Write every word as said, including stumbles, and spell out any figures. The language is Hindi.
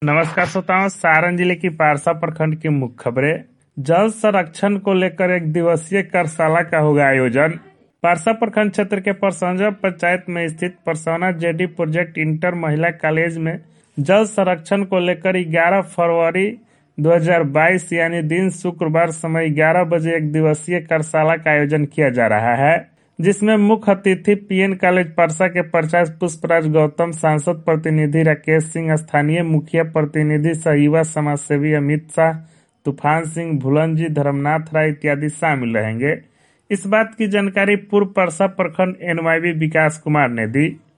नमस्कार श्रोताओं, सारण जिले की पारसा प्रखंड की मुख्य खबरें। जल संरक्षण को लेकर एक दिवसीय कार्यशाला का होगा आयोजन। पारसा प्रखंड क्षेत्र के परसौंजा पंचायत में स्थित परसौना जेडी प्रोजेक्ट इंटर महिला कॉलेज में जल संरक्षण को लेकर ग्यारह फरवरी दो हज़ार बाईस यानी दिन शुक्रवार समय ग्यारह बजे एक दिवसीय कार्यशाला का आयोजन किया जा रहा है, जिसमें मुख्य अतिथि पीएन कॉलेज परसा के प्राचार्य पुष्पराज गौतम, सांसद प्रतिनिधि राकेश सिंह, स्थानीय मुखिया प्रतिनिधि सह युवा समाजसेवी अमित शाह, तूफान सिंह, भुलन जी, धर्मनाथ राय इत्यादि शामिल रहेंगे। इस बात की जानकारी पूर्व परसा प्रखंड एनवाईबी विकास कुमार ने दी।